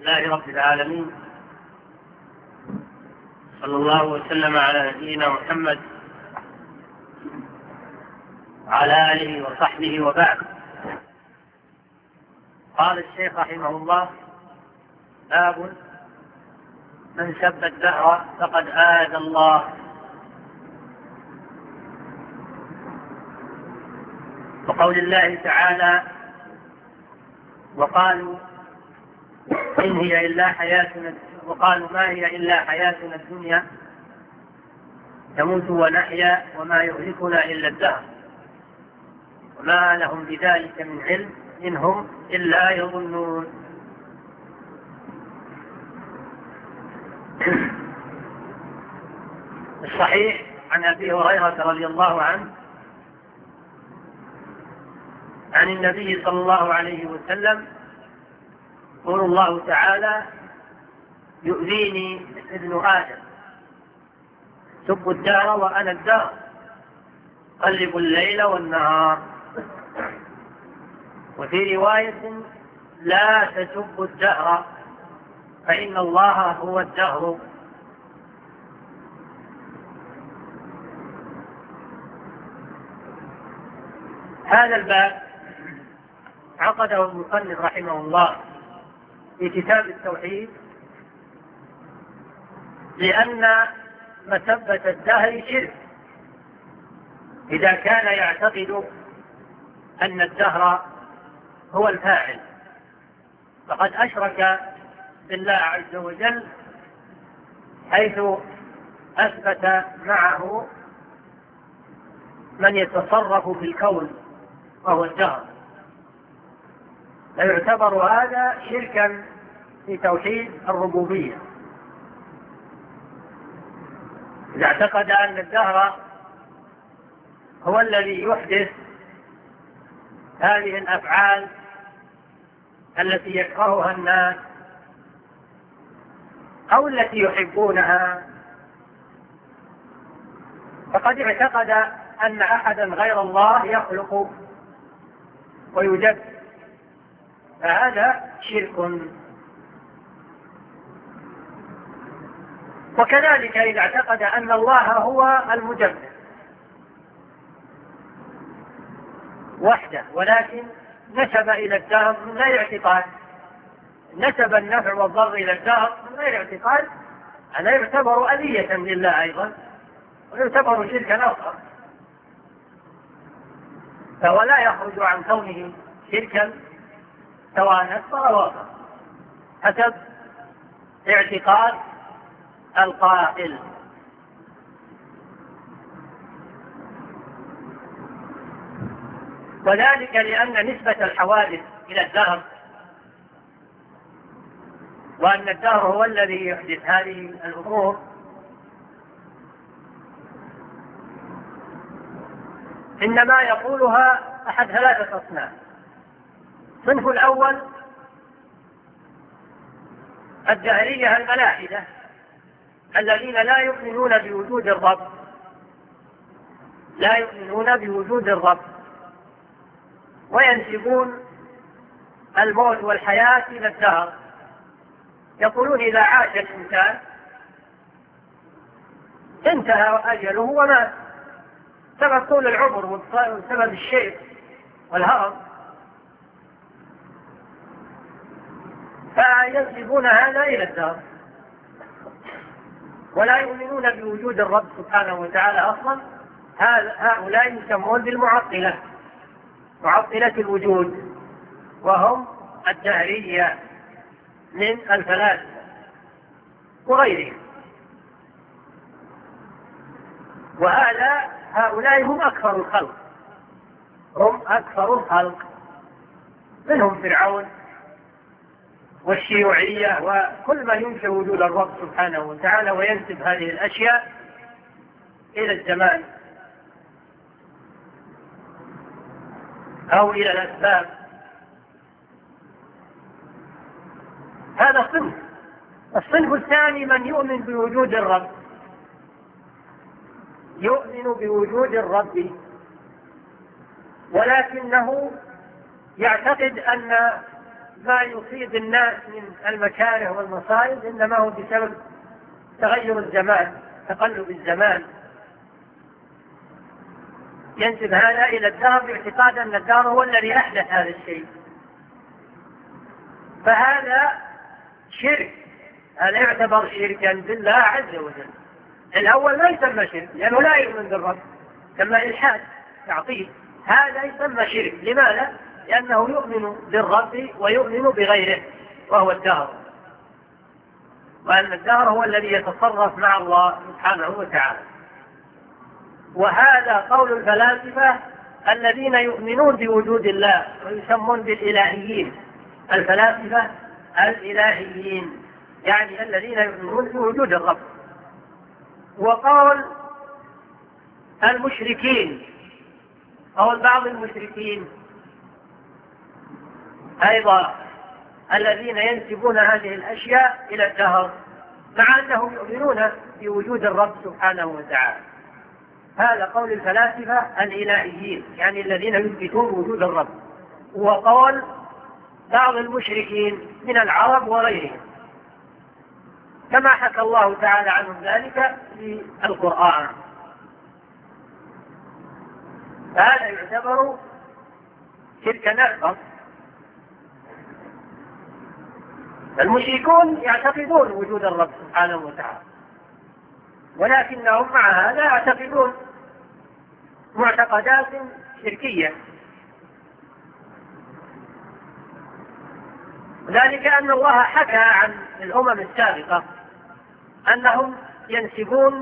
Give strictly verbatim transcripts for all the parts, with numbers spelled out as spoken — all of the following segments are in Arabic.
لله رب العالمين، صلى الله وسلم على نبينا محمد وعلى آله وصحبه وبعد. قال الشيخ رحمه الله: باب من سب الدهر فقد آذى الله. وقول الله تعالى: وقالوا إن هي إلا حياتنا وقالوا ما هي إلا حياتنا الدنيا نموت ونحيا وما يهلكنا إلا الدهر وما لهم بذلك من علم إن هم إلا يظنون. الصحيح عن أبي هريرة رضي الله عنه عن النبي صلى الله عليه وسلم يقول الله تعالى: يؤذيني ابن آدم سب الدهر وأنا الدهر قلب الليل والنهار. وفي رواية: لا تسبوا الدهر فإن الله هو الدهر. هذا الباب عقده المصنف رحمه الله في كتاب التوحيد لأن مسبة الدهر شرك إذا كان يعتقد أن الدهر هو الفاعل، فقد أشرك بالله عز وجل حيث أثبت معه من يتصرف في الكون وهو الدهر، فيعتبر هذا شركا في توحيد الربوبية. إذا اعتقد أن الدهر هو الذي يحدث هذه الأفعال التي يكرهها الناس أو التي يحبونها، فقد اعتقد أن أحدا غير الله يخلق ويدبر، فهذا شرك. وكذلك إذا اعتقد أن الله هو المدبر وحده ولكن نسب إلى الدهر من غير اعتقاد، نسب النفع والضر إلى الدهر من غير اعتقاد، هذا يعتبر أذية لله أيضا ويعتبر شركا آخر، فهو لا يخرج عن كونه شركا سواء أكبر أو أصغر حسب اعتقاد القائل. وذلك لأن نسبة الحوادث إلى الدهر وأن الدهر هو الذي يحدث هذه الأمور إنما يقولها أحد ثلاثة أصناف. الصنف الأول الدهرية الملاحدة الذين لا يؤمنون بوجود الرب لا يؤمنون بوجود الرب وينسبون الموت والحياة إلى الدهر، يقولون إذا عاش الإنسان انتهى أجله ومات، سبب طول العمر وسبب الشيب والهرم، فينسبون هذا إلى الدهر ولا يؤمنون بوجود الرب سبحانه وتعالى أصلا. هؤلاء يسمون بالمعطلة، معطلة الوجود، وهم الدهرية من الفلاسفة وغيرهم. وهذا هؤلاء هم أكثر الخلق هم أكثر الخلق منهم فرعون والشيوعية وكل ما ينشئ وجود الرب سبحانه وتعالى وينسب هذه الأشياء إلى الزمان أو إلى الأسباب. هذا الصنف. الصنف الثاني من يؤمن بوجود الرب، يؤمن بوجود الرب ولكنه يعتقد أن ما يصيب الناس من المكاره والمصائب إنما هو بسبب تغير الزمان، تقلب الزمان. ينسب هذا إلى الدهر باعتقاد أن الدهر هو الذي أحدث هذا الشيء، فهذا شرك، هذا يعتبر شركا بالله عز وجل. الأول لا يسمى شرك لأنه لا يؤمن بالرب، يسمى إلحاد تعطيل. هذا يسمى شرك، لماذا؟ لأنه يؤمن بالرب ويؤمن بغيره وهو الدهر، وأن الدهر هو الذي يتصرف مع الله سبحانه وتعالى. وهذا قول الفلاسفة الذين يؤمنون بوجود الله ويسمون بالإلهيين، الفلاسفة الإلهيين يعني الذين يؤمنون بوجود الرب. وقول المشركين، قول بعض المشركين أيضا الذين ينسبون هذه الأشياء إلى الدهر مع أنهم يؤمنون بوجود الرب سبحانه وتعالى. هذا قول الفلاسفة الإلهيين يعني الذين يثبتون وجود الرب. وقول بعض المشركين من العرب وغيرهم كما حكى الله تعالى عنهم ذلك في القرآن. فهذا يعتبر شركا أكبر. المشركون يعتقدون وجود الرب سبحانه وتعالى، ولكنهم مع هذا يعتقدون معتقدات شركية، ذلك أن الله حكى عن الأمم السابقة أنهم ينسبون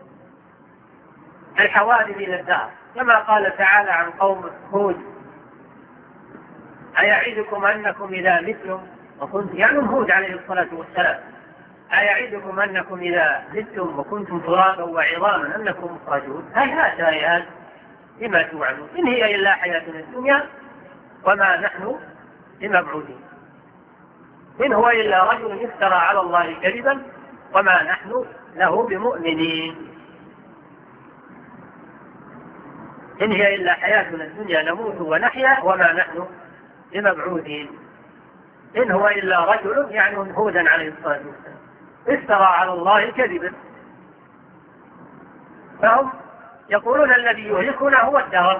الحوادث إلى الدهر، كما قال تعالى عن قوم هود: أيعدكم أنكم إذا متم وكنتم، يعني هود عليه الصلاة والسلام، أيعدكم أنكم إذا متم وكنتم ترابا وعظاما أنكم مخرجون؟ هيهات هيهات لما توعدون، إن هي إلا حياتنا الدنيا وما نحن بمبعوثين، إن هو إلا رجل يفترى على الله كذبا وما نحن له بمؤمنين. إن هي إلا حياتنا الدنيا نموت ونحيا وما نحن بمبعوثين. إن هو إلا رجل، يعني هودا عليه الصلاة والسلام، افترى على الله كذبا. فهم يقولون الذي يهلكنا هو الدهر،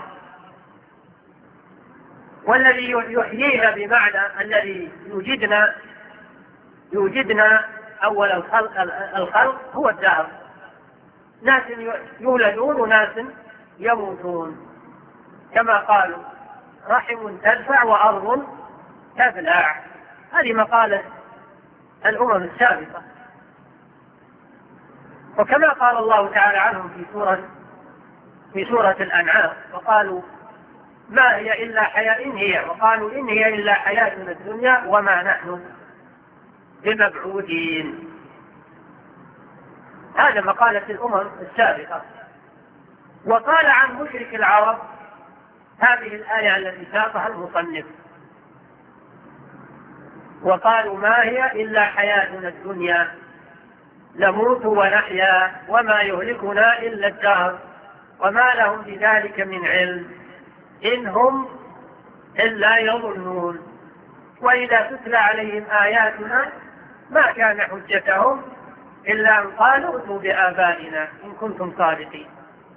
والذي يحيينا بمعنى الذي يوجدنا يوجدنا أول الخلق, الخلق هو الدهر. ناس يولدون وناس يموتون، كما قالوا: رحم تدفع وأرض تبلع. هذه مقالة الأمم السابقة. وكما قال الله تعالى عنهم في سورة في سورة الأنعام: وقالوا ما هي إلا حياة إن هي وقالوا إن هي إلا حياتنا الدنيا وما نحن بمبعوثين. هذا مقالة الأمم السابقة. وقال عن مشرك العرب هذه الآية التي ساقها المصنف: وقالوا ما هي إلا حياتنا الدنيا نموت ونحيا وما يهلكنا إلا الدهر وما لهم بذلك من علم إن هم إلا يظنون وإذا تتلى عليهم آياتنا ما كان حجتهم إلا أن قالوا ائتوا بآبائنا إن كنتم صادقين.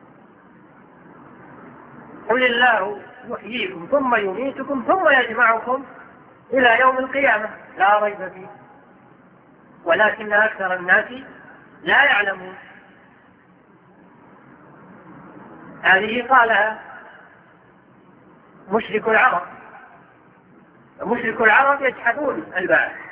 قل الله يحييكم ثم يميتكم ثم يجمعكم إلى يوم القيامة لا ريب فيه ولكن أكثر الناس لا يعلمون. هذه قالها مشرك العرب. مشرك العرب يجحدون البعث،